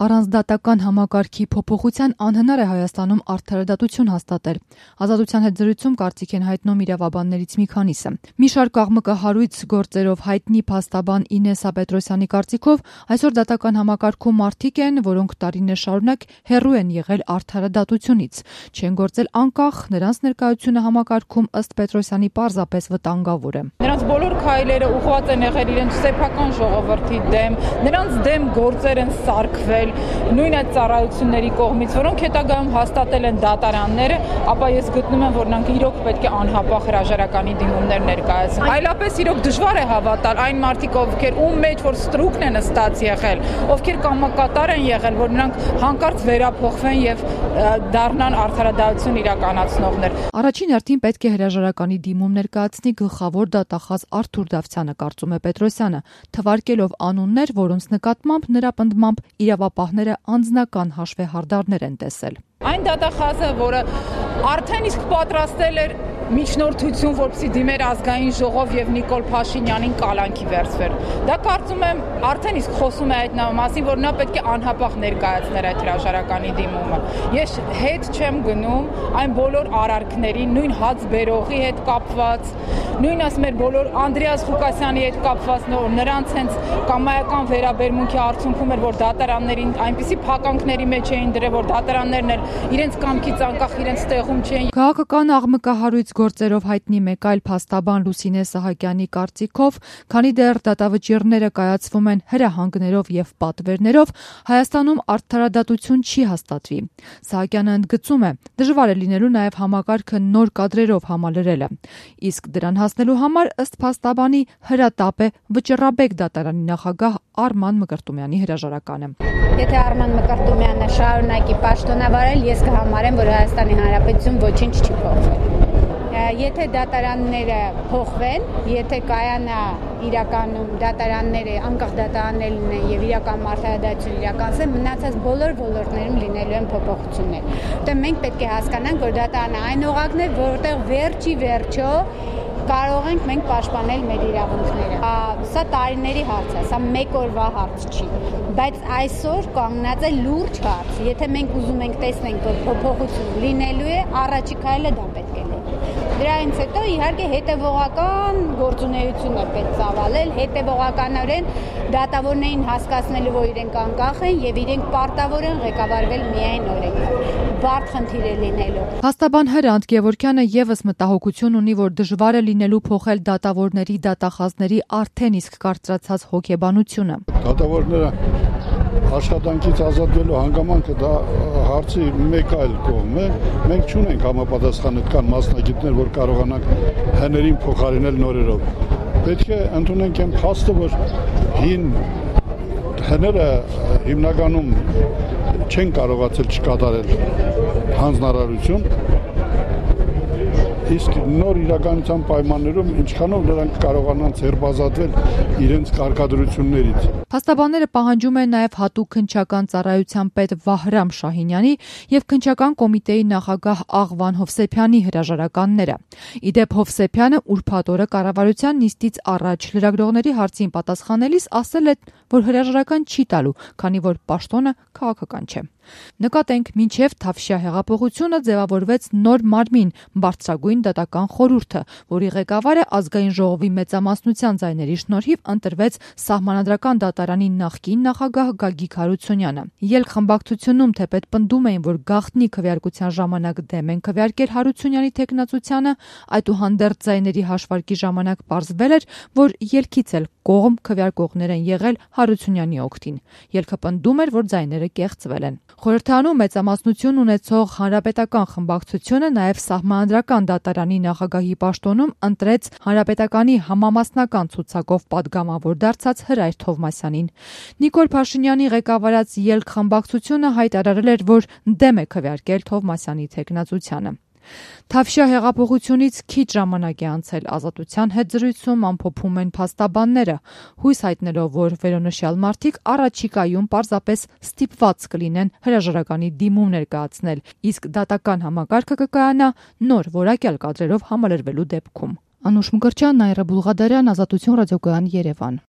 Առանց դատական համակարգի փոփոխության անհնար է Հայաստանում արդարադատություն հաստատել։ Ազատության հետ զրույցում կարծիք են հայտնում իրավաբաններից մի քանիսը։ Մի շարք աղմկահարույց գործերով հայտնի փաստաբան Ինեսա Պետրոսյանի կարծիքով այսօր դատական համակարգում մարդիկ են, որոնք տարիներ շարունակ հեռու են եղել արդարադատությունից, չեն գործել անկախ, նրանց ներկայությունը համակարգում ըստ Պետրոսյանի պարզապես վտանգավոր է։ Նրանց բոլոր քայլերը ուղղված են եղել իրենց սեփական ժողովրդի դեմ, նրանց դեմ գործեր են սարքվել նույն այդ ծառայությունների կողմից, որոնք հետագայում հաստատել են դատարանները, ապա ես գտնում եմ, որ նրանք իրոք պետք է անհապաղ հրաժարականի դիմումներ ներկայացնեն։ Այլապես իրոք դժվար է հավատալ այն մարդիկ, ովքեր ում մեջ որ ստրուկն է նստած եղել, ովքեր կամակատար են եղել, որ նրանք հանկարծ վերափոխվեն եւ դառնան արդարադատություն իրականացնողներ։ Առաջին հերթին պետք է հրաժարականի դիմում ներկայացնի գլխավոր դատախազ Արթուր Դավթյանը, կարծում է Պետրոսյանը, թվարկելով անուններ, որոնց նկատմամբ նրա պնդմամբ իրավապահները անձնական հաշվեհարդարներ են տեսել։ Այն դատախազը, որը արդեն իսկ պատրաստել էր միջնորդություն, որպեսզի դիմեր ազգային ժողով եւ Նիկոլ Փաշինյանին կալանքի վերցվեր։ Դա կարծում եմ արդեն իսկ խոսում է այդ մասին, որ նա պետք է անհապաղ ներկայացներ այդ հրաժարականի դիմումը։ Ես հետ չեմ գնում այն բոլոր արարքներին, նույն հաց բերողի հետ կապված, նույն ասում էր բոլոր Անդրեաս Ղուկասյանի հետ կապված, նրանց հենց կամայական վերաբերմունքի արդյունքում էր, որ դատարաններին այնպիսի փականքների մեջ էին դրել, որ դատարաններն էլ իրենց կամքից անկախ իրենց տեղում չեն։ Քաղաքական աղմկահարույց գործերով հայտնի մեկ այլ փաստաբան Լուսինե Սահակյանի կարծիքով, քանի դեռ դատավճիռները կայացվում են հրահանգներով եւ պատվերներով, Հայաստանում արդարադատություն չի հաստատվի։ Սահակյանը ընդգծում է, դժվար է լինելու նաեւ համակարգը նոր կադրերով համալրելը։ Իսկ դրան հասնելու համար ըստ փաստաբանի հրատապ է Վճռաբեկ դատարանի նախագահ Արման Մկրտումյանի հրաժարականը։ Եթե Արման Մկրտումյանը շարունակի պաշտոնավարել, ես կհամարեմ, որ Հայաստանի Հանրապետություն ոչինչ չի փոխվել։ Եթե դատարանները փոխվեն, եթե կայանա իրականում դատարանները անկախ դատարաններ լինեն եւ իրական արդարադատություն իրականացնեն, մնացած բոլոր ոլորտներում լինելու են փոփոխություններ։ Որտեղ մենք պետք է հասկանանք, որ դատարանը այն օղակն է, որտեղ վերջո կարող ենք մենք պաշտպանել մեր իրավունքները։ Սա տարիների հարց է, սա մեկ օրվա հարց չի, բայց այսօր կանգնած է լուրջ հարց։ Եթե մենք ուզում ենք տեսնենք, որ փոփոխություն լինելու է, առաջիկա քայլը դա պետք է լինի։ Դրանից հետո իհարկե հետևողական գործունեություն է պետք ծավալել, հետևողականորեն դատավորներին հասկացնելու, որ իրենք անկախ են եւ իրենք պարտավոր են ղեկավարվել միայն օրենքով։ Բարդ խնդիր է լինելու։ Փաստաբան Հրանտ Գևորգյանը եւս մտահոգություն ունի, որ դժվար է լինելու փոխել դատավորների դատախազների արդեն իսկ կարծրացած հոգեբանությունը։ Դատավորները աշխատանքից ազատվելու հանգամանքը դա հարցի մեկ այլ կողմ է։ Մենք չունենք համապատասխան այդքան մասնագետներ, որ կարողանանք հներին փոխարինել նորերով։ Պետք է ընդունենք այն փաստը, որ հին հները հիմնականում չեն կարողացել չկատարել հանձնարարություն, իսկ նոր իրականության պայմաններում ինչքանով նրանք կարողանան ձերբազատվել իրենց կարգադրություններից։ Փաստաբանները պահանջում են նաև հատուկ քննչական ծառայության պետ Վահրամ Շահինյանի եւ քննչական կոմիտեի նախագահ Աղվան Հովսեփյանի հրաժարականները։ Իդեպ Հովսեփյանը ուրբաթ օրը կառավարության նիստից առաջ լրագրողների հարցին պատասխանելիս ասել է, որ հրաժարական չի տալու, քանի որ պաշտոնը քաղաքական չէ։ Նկատենք, մինչև Թավշյա հեղափոխությունը ձևավորվեց նոր մարմին բարձրագույն դատական խորհուրդը, որի ղեկավարը ազգային ժողովի մեծամասնության ձայների շնորհիվ ընտրվեց Սահմանադրական դատարանի նախկին նախագահ Գագիկ Հարությունյանը։ Ելք խմբակցությունում թեպետ պնդում էին, որ գաղտնի քվեարկության ժամանակ դեմ են քվեարկել Հարությունյանի թեկնածությանը, այդուհանդերձ ձայների հաշվարկի ժամանակ պարզվել էր, որ ելքից էլ կողմ քվեարկողներ են եղել Հարությունյանի օգտին։ Ելքը պնդում էր, որ ձայները կեղծվել են։ Խորհրդանում մեծամասնություն ունեցող հանրապետական խմբակցությունը նաև Սահմանադրական դատարանի նախագահի պաշտոնում ընտրեց հանրապետականի համամասնական ցուցակով պատգամավոր դարձած Հրայր Թովմասյանին։ Նիկոլ Փաշինյանի ղեկավարած Ելք խմբակցությունը հայտարարել էր, որ դեմ է քվեարկել Թովմասյանի թեկնածությանը։ Թավշյա հեղափոխությունից քիչ ժամանակ է անցել, Ազատության հետ զրույցում ամփոփում են փաստաբանները, հույս հայտնելով, որ վերոնշյալ մարդիկ առաջիկայում պարզապես ստիպված կլինեն հրաժարականի դիմում ներկայացնել, իսկ դատական համակարգը կկայանա նոր որակյալ կադրերով համալրվելու դեպքում։ Անուշ Մկրտչյան, Նաիրա Բուլղադարյան, Ազատություն ռադիոկայան, Երևան։